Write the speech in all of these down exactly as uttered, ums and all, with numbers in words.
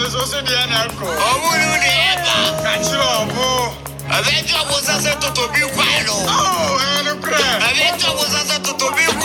This was in the Anarco. Oh, you never. Catch you up. I bet you was a set to be quiet. Oh, and a crack. I bet you was a set to be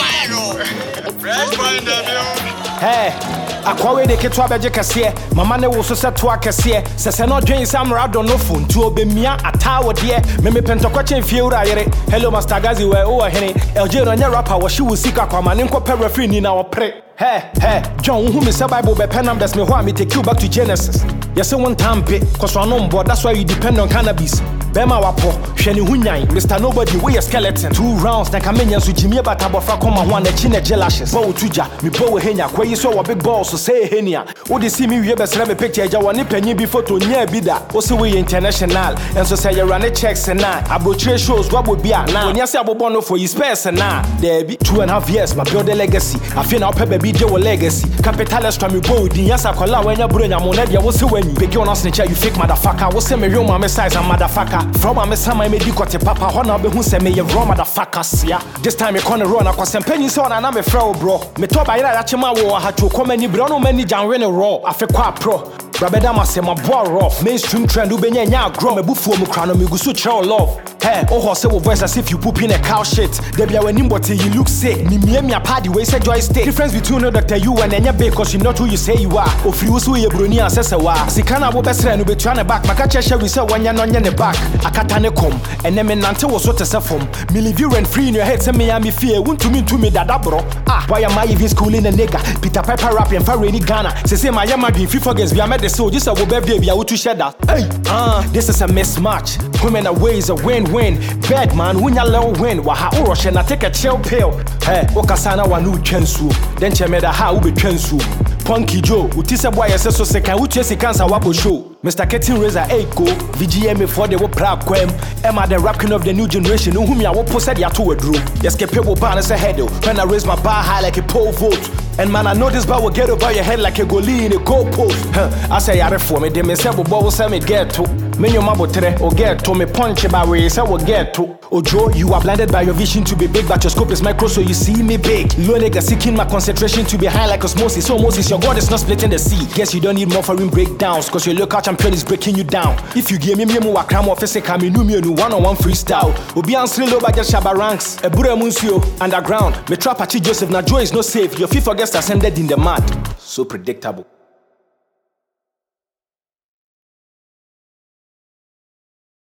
quiet. Red find them. Hey, akwawe de ketwa beje kese mama ne wo so seto akese sese no dwen samra do no fun tu obemia atawo de me me pentokwache fie ura yere hello master gazi we o hene elje no nya rapper wo shi wo sika kwa mane nkopɛ referee ni na wo pre hey hey John who me say Bible be pen numbers me ho me take you back to Genesis yes one time pe cause no mbo that's why you depend on cannabis bema wapo hwene hunyan Mister Nobody we a skeleton two rounds na kamenya so jimie bata bofra koma ho na chi na jelashes bo tuja me bo we henya kwayi so wo big balls so say henia wo de see me wie besra me picture eja woni panyi bi photo nya bi da wo se we international and so say you run a checks na abotre shows what would be na woni ase abobo no for his space na there be two and a half years my build a legacy I feel now pebe bi de wo legacy capitalist from me bo din yasa kola wanya bronya mo na de wo se wanyi big on us you fake motherfucker wo se me real mama size and motherfucker from my son my medikote papa ho na be hu se me ye raw motherfuckers ya this time me corner run akwa sempanyi se ona na me frɛ wo bro me to ba yira ya chema wo ha chu komani bro no mani janwe ne raw afekwa pro brabeda masema boy rough mainstream trend ubenya nya grow mebufuo mu kra no me gusu chero love hey oh ho say wo voice as if you poop in a cow shit there be when but you look sick ni mie mia party we say joy stay difference between no doctor you and enya big cause you not who you say you are ofri wo so ye broni asese wa sikana wo besra no betua ne back maka chesha we say wanya no nye ne back akata ne kom ene me nante wo so tese fom me live you rent free in your head say me am fear wuntumi ntumi dada bro ah why am I even schooling a nigga Peter Piper rapping for any Ghana say say my am dream free forgets be am the so just a wo baby be a wo to share that hey ah uh, this is a mismatch women away is a win-win bad man when you low win wa ha rush and take a chill pill hey okasana wa no twensu then chemeda ha wo be twensu Punky Joe utise boy ese so se kan utie cancer wabo show Mister Ketin Razor Echo V G M for the wo pra kwam am the rap king of the new generation who me a wo posted ya to wadro yes ke people ban as a head when I raise my bar high like a pole vote and man I know this bar will get over your head like a goalie in a goal post huh. I say yare for me dem say bo say me get to me your mabotre o get to me punch by way say we get to Ojo you are blinded by your vision to be big but your scope is micro so you see me big low nigga seeking my concentration to be high like osmosis so Moses your God is not splitting the sea guess you don't need more foreign breakdowns cause your local champion is breaking you down if you give me me mo wakram office ka me nu me no one on one freestyle obi answer low budget shaba ranks e bura munsio underground me trap achi Joseph na Joe is no safe your FIFA guest ascended in the mud so predictable.